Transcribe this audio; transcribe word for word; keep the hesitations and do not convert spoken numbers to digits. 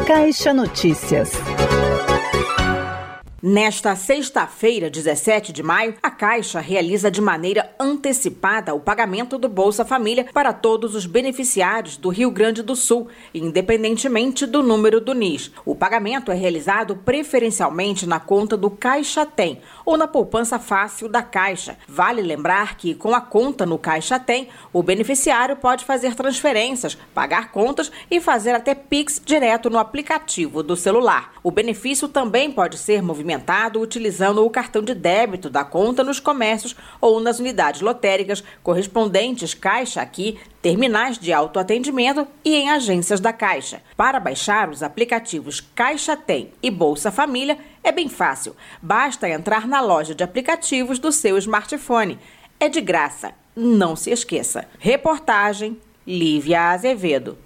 Caixa Notícias. Nesta sexta-feira, dezessete de maio, a Caixa realiza de maneira antecipada o pagamento do Bolsa Família para todos os beneficiários do Rio Grande do Sul, independentemente do número do N I S. O pagamento é realizado preferencialmente na conta do Caixa Tem ou na poupança fácil da Caixa. Vale lembrar que, com a conta no Caixa Tem, o beneficiário pode fazer transferências, pagar contas e fazer até Pix direto no aplicativo do celular. O benefício também pode ser movimentado utilizando o cartão de débito da conta nos comércios ou nas unidades lotéricas correspondentes Caixa Aqui, terminais de autoatendimento e em agências da Caixa. Para baixar os aplicativos Caixa Tem e Bolsa Família é bem fácil. Basta entrar na loja de aplicativos do seu smartphone. É de graça. Não se esqueça. Reportagem Lívia Azevedo.